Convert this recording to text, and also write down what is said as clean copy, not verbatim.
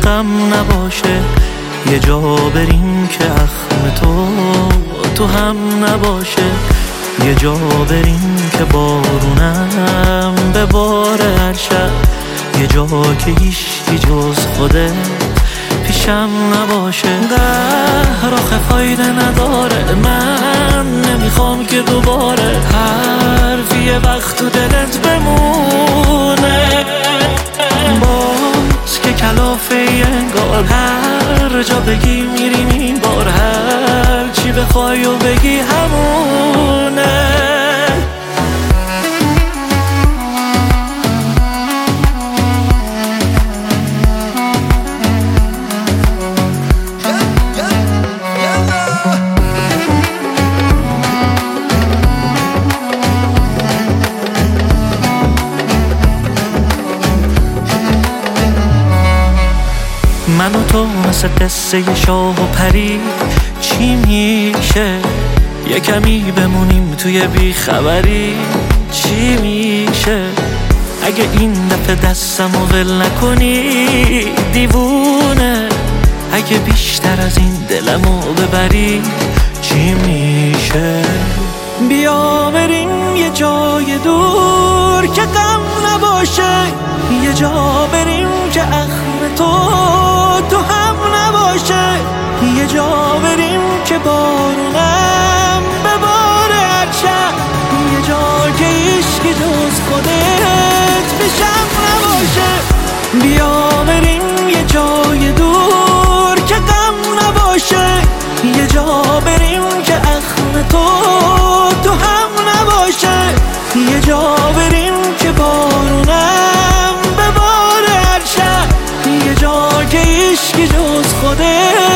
غم نباشه، یه جا بریم که اخم تو هم نباشه، یه جا بریم که بارونم بباره هر شب، یه جا که هیچکی جز خوده پیشم نباشه. قهر آخه فایده نداره، من نمیخوام که دوباره حرفی یه وقت تو دلت بمونه، باز که کلافه انگار هر جا بگی میریم این بار، هر چی بخوای و بگی همونه. من و تو مثل قصه شاه و پری چی میشه، یه کمی بمونیم توی بیخبری چی میشه، اگه این دفعه دستمو ول نکنی دیوونه، اگه بیشتر از این دلمو ببری چی میشه. بیا بریم یه جای دور که غم نباشه، یه جا بریم که اخم تو هم نباشه، یه جا بریم که بارونم بباره هر شب، یه جا که هیچکی جز خودت پیشم نباشه. بیا بریم یه جای دور که غم نباشه، یه جا بریم که اخم تو هم نباشه، یه جا بریم که بارونم بباره هر شب، یه جا که هیچکی جز خودت